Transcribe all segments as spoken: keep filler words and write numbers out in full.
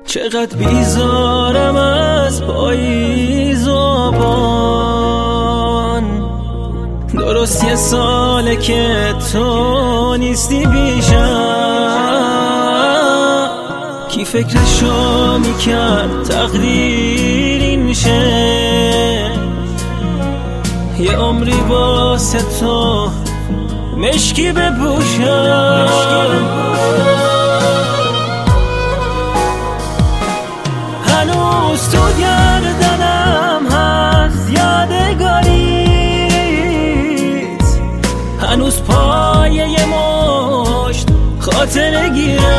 چقدر بیزارم از پاییز و آبان، درست یه ساله که تو نیستی پیشم. کی فکرشو میکرد تقدیر این میشه، یه عمری واسه تو مشکی بپوشم. هنوز تو گردنم هست یادگاریت، هنوز پای یه مشت خاطره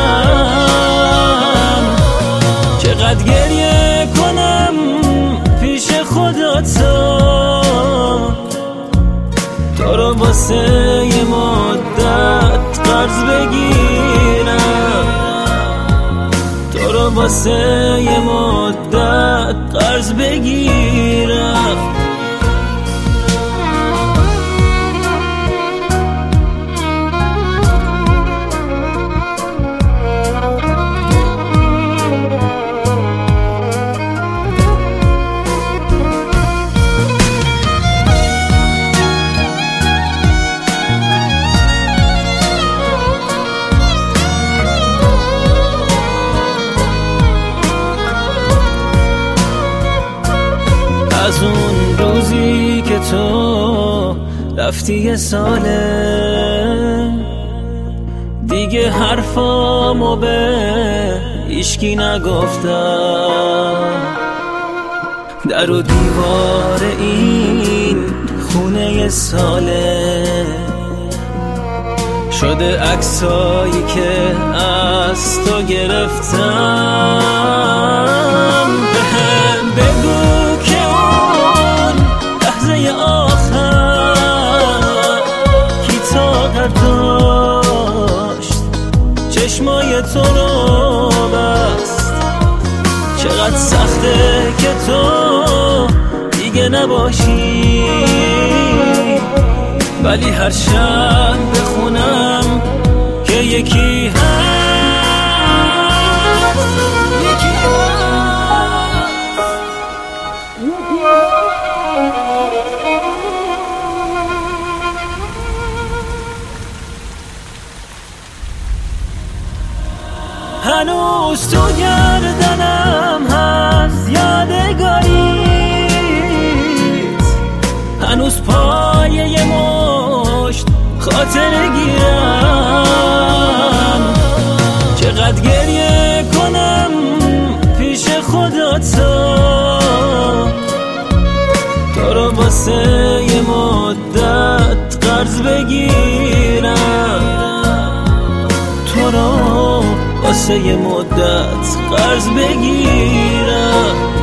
گیرم. چقدر گریه کنم پیش خدا تا تو رو واسه یه مدت قرض بگیرم، تو رو واسه یه مدت قرض بگیرم. از اون روزی که تو رفتی یه ساله، دیگه حرفامو به هیچکی نگفتم. در و دیوار این خونه یه ساله شده عکسایی که از تو گرفتم. بهم بگو داشت چشمای تو رو بست، چقدر سخته که تو دیگه نباشی، ولی هر شب بخونم که یکی هست، یکی هست. هنوز تو گردنم هست یادگاریت، هنوز پای یه مشت خاطره گیرم. چقدر گریه کنم پیش خدا تا تو رو واسه یه مدت قرض بگیرم، تو رو واسه یه مدت قرض بگیرم.